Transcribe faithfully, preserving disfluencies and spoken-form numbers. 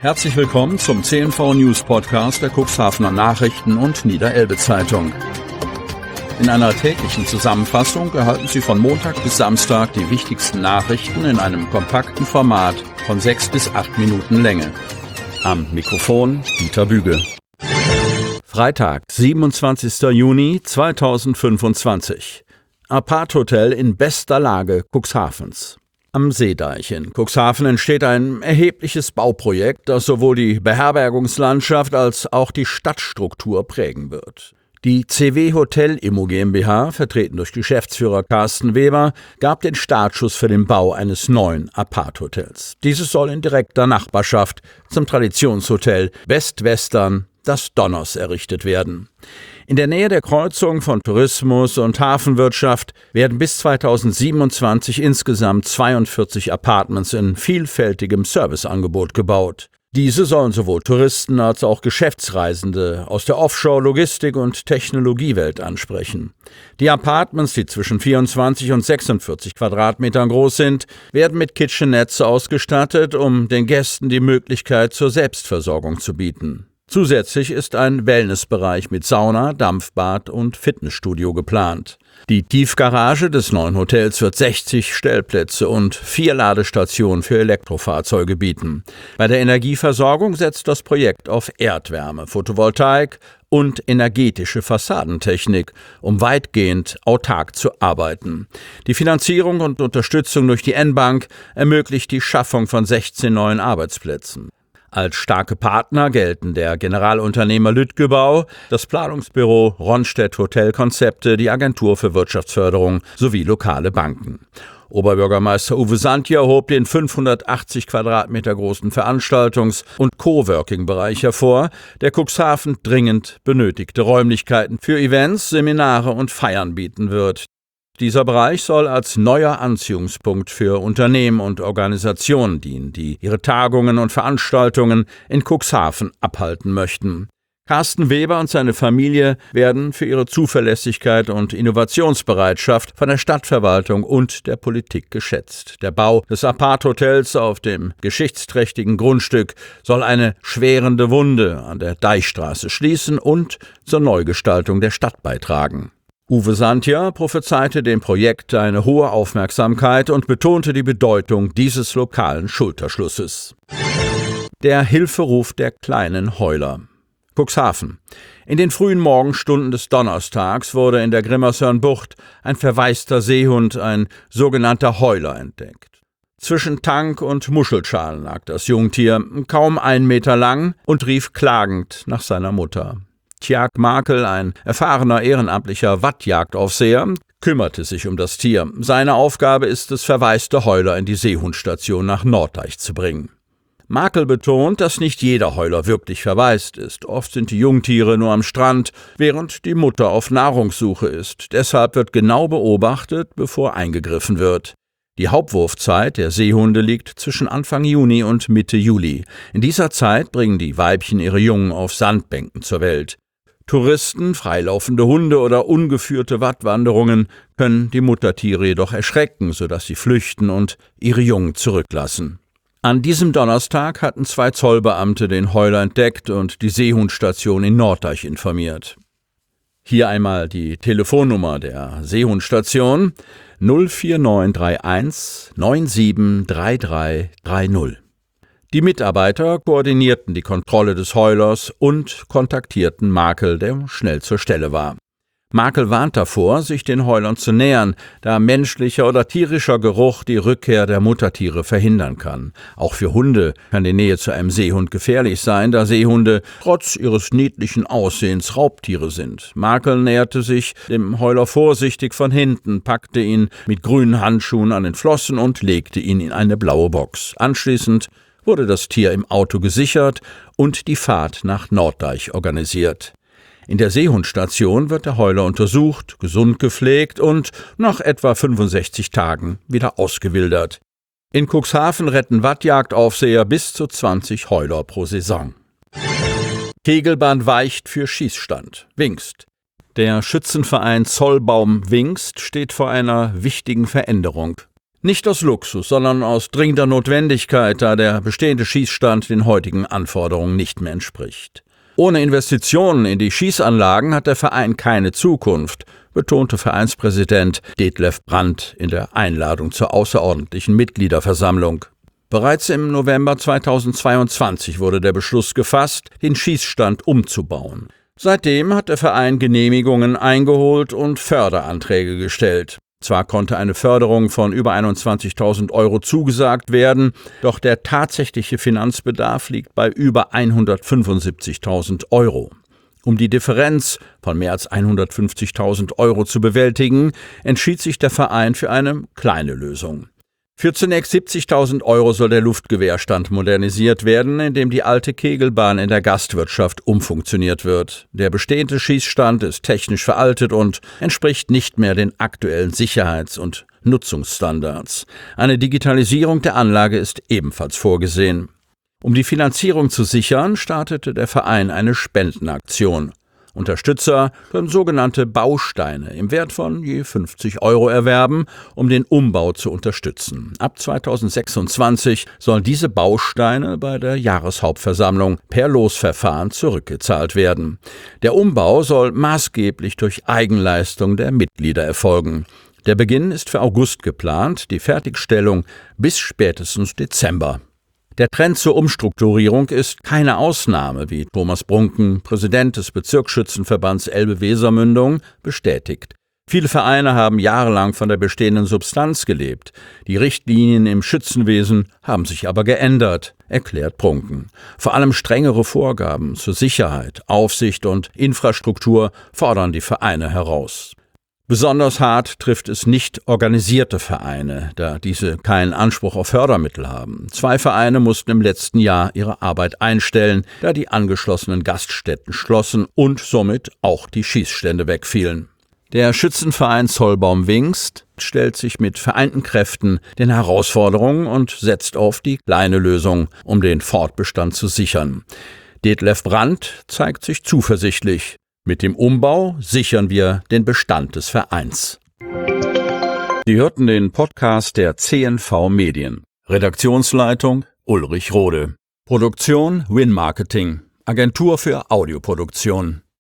Herzlich willkommen zum C N V News Podcast der Cuxhavener Nachrichten und Niederelbe Zeitung. In einer täglichen Zusammenfassung erhalten Sie von Montag bis Samstag die wichtigsten Nachrichten in einem kompakten Format von sechs bis acht Minuten Länge. Am Mikrofon Dieter Büge. Freitag, siebenundzwanzigster Juni zweitausendfünfundzwanzig. Apart-Hotel in bester Lage Cuxhavens. Am Seedeich in Cuxhaven entsteht ein erhebliches Bauprojekt, das sowohl die Beherbergungslandschaft als auch die Stadtstruktur prägen wird. Die C W Hotel Immo GmbH, vertreten durch Geschäftsführer Carsten Weber, gab den Startschuss für den Bau eines neuen Apart-Hotels. Dieses soll in direkter Nachbarschaft zum Traditionshotel Best Western, das Donners, errichtet werden. In der Nähe der Kreuzung von Tourismus und Hafenwirtschaft werden bis zweitausendsiebenundzwanzig insgesamt zweiundvierzig Apartments in vielfältigem Serviceangebot gebaut. Diese sollen sowohl Touristen als auch Geschäftsreisende aus der Offshore-, Logistik- und Technologiewelt ansprechen. Die Apartments, die zwischen vierundzwanzig und sechsundvierzig Quadratmetern groß sind, werden mit Kitchenettes ausgestattet, um den Gästen die Möglichkeit zur Selbstversorgung zu bieten. Zusätzlich ist ein Wellnessbereich mit Sauna, Dampfbad und Fitnessstudio geplant. Die Tiefgarage des neuen Hotels wird sechzig Stellplätze und vier Ladestationen für Elektrofahrzeuge bieten. Bei der Energieversorgung setzt das Projekt auf Erdwärme, Photovoltaik und energetische Fassadentechnik, um weitgehend autark zu arbeiten. Die Finanzierung und Unterstützung durch die N-Bank ermöglicht die Schaffung von sechzehn neuen Arbeitsplätzen. Als starke Partner gelten der Generalunternehmer Lütgebau, das Planungsbüro Ronstedt Hotelkonzepte, die Agentur für Wirtschaftsförderung sowie lokale Banken. Oberbürgermeister Uwe Santjer hob den fünfhundertachtzig Quadratmeter großen Veranstaltungs- und Coworking-Bereich hervor, der Cuxhaven dringend benötigte Räumlichkeiten für Events, Seminare und Feiern bieten wird. Dieser Bereich soll als neuer Anziehungspunkt für Unternehmen und Organisationen dienen, die ihre Tagungen und Veranstaltungen in Cuxhaven abhalten möchten. Carsten Weber und seine Familie werden für ihre Zuverlässigkeit und Innovationsbereitschaft von der Stadtverwaltung und der Politik geschätzt. Der Bau des Apart-Hotels auf dem geschichtsträchtigen Grundstück soll eine schwerende Wunde an der Deichstraße schließen und zur Neugestaltung der Stadt beitragen. Uwe Santjer prophezeite dem Projekt eine hohe Aufmerksamkeit und betonte die Bedeutung dieses lokalen Schulterschlusses. Der Hilferuf der kleinen Heuler. Cuxhaven. In den frühen Morgenstunden des Donnerstags wurde in der Grimmershörnbucht ein verwaister Seehund, ein sogenannter Heuler, entdeckt. Zwischen Tank und Muschelschalen lag das Jungtier, kaum einen Meter lang, und rief klagend nach seiner Mutter. Tjag Makel, ein erfahrener ehrenamtlicher Wattjagdaufseher, kümmerte sich um das Tier. Seine Aufgabe ist es, verwaiste Heuler in die Seehundstation nach Norddeich zu bringen. Makel betont, dass nicht jeder Heuler wirklich verwaist ist. Oft sind die Jungtiere nur am Strand, während die Mutter auf Nahrungssuche ist. Deshalb wird genau beobachtet, bevor eingegriffen wird. Die Hauptwurfzeit der Seehunde liegt zwischen Anfang Juni und Mitte Juli. In dieser Zeit bringen die Weibchen ihre Jungen auf Sandbänken zur Welt. Touristen, freilaufende Hunde oder ungeführte Wattwanderungen können die Muttertiere jedoch erschrecken, sodass sie flüchten und ihre Jungen zurücklassen. An diesem Donnerstag hatten zwei Zollbeamte den Heuler entdeckt und die Seehundstation in Norddeich informiert. Hier einmal die Telefonnummer der Seehundstation null vier neun drei eins neun sieben drei drei drei null. Die Mitarbeiter koordinierten die Kontrolle des Heulers und kontaktierten Makel, der schnell zur Stelle war. Makel warnt davor, sich den Heulern zu nähern, da menschlicher oder tierischer Geruch die Rückkehr der Muttertiere verhindern kann. Auch für Hunde kann die Nähe zu einem Seehund gefährlich sein, da Seehunde trotz ihres niedlichen Aussehens Raubtiere sind. Makel näherte sich dem Heuler vorsichtig von hinten, packte ihn mit grünen Handschuhen an den Flossen und legte ihn in eine blaue Box. Anschließend wurde das Tier im Auto gesichert und die Fahrt nach Norddeich organisiert. In der Seehundstation wird der Heuler untersucht, gesund gepflegt und nach etwa fünfundsechzig Tagen wieder ausgewildert. In Cuxhaven retten Wattjagdaufseher bis zu zwanzig Heuler pro Saison. Kegelbahn weicht für Schießstand. Wingst. Der Schützenverein Zollbaum Wingst steht vor einer wichtigen Veränderung. Nicht aus Luxus, sondern aus dringender Notwendigkeit, da der bestehende Schießstand den heutigen Anforderungen nicht mehr entspricht. Ohne Investitionen in die Schießanlagen hat der Verein keine Zukunft, betonte Vereinspräsident Detlef Brandt in der Einladung zur außerordentlichen Mitgliederversammlung. Bereits im November zweitausendzweiundzwanzig wurde der Beschluss gefasst, den Schießstand umzubauen. Seitdem hat der Verein Genehmigungen eingeholt und Förderanträge gestellt. Zwar konnte eine Förderung von über einundzwanzigtausend Euro zugesagt werden, doch der tatsächliche Finanzbedarf liegt bei über hundertfünfundsiebzigtausend Euro. Um die Differenz von mehr als hundertfünfzigtausend Euro zu bewältigen, entschied sich der Verein für eine kleine Lösung. Für zunächst siebzigtausend Euro soll der Luftgewehrstand modernisiert werden, indem die alte Kegelbahn in der Gastwirtschaft umfunktioniert wird. Der bestehende Schießstand ist technisch veraltet und entspricht nicht mehr den aktuellen Sicherheits- und Nutzungsstandards. Eine Digitalisierung der Anlage ist ebenfalls vorgesehen. Um die Finanzierung zu sichern, startete der Verein eine Spendenaktion. Unterstützer können sogenannte Bausteine im Wert von je fünfzig Euro erwerben, um den Umbau zu unterstützen. Ab zweitausendsechsundzwanzig sollen diese Bausteine bei der Jahreshauptversammlung per Losverfahren zurückgezahlt werden. Der Umbau soll maßgeblich durch Eigenleistung der Mitglieder erfolgen. Der Beginn ist für August geplant, die Fertigstellung bis spätestens Dezember. Der Trend zur Umstrukturierung ist keine Ausnahme, wie Thomas Brunken, Präsident des Bezirksschützenverbands Elbe-Weser-Mündung, bestätigt. Viele Vereine haben jahrelang von der bestehenden Substanz gelebt. Die Richtlinien im Schützenwesen haben sich aber geändert, erklärt Brunken. Vor allem strengere Vorgaben zur Sicherheit, Aufsicht und Infrastruktur fordern die Vereine heraus. Besonders hart trifft es nicht organisierte Vereine, da diese keinen Anspruch auf Fördermittel haben. Zwei Vereine mussten im letzten Jahr ihre Arbeit einstellen, da die angeschlossenen Gaststätten schlossen und somit auch die Schießstände wegfielen. Der Schützenverein Zollbaum-Wingst stellt sich mit vereinten Kräften den Herausforderungen und setzt auf die kleine Lösung, um den Fortbestand zu sichern. Detlef Brandt zeigt sich zuversichtlich. Mit dem Umbau sichern wir den Bestand des Vereins. Sie hörten den Podcast der C N V Medien. Redaktionsleitung Ulrich Rode. Produktion Win Marketing, Agentur für Audioproduktion.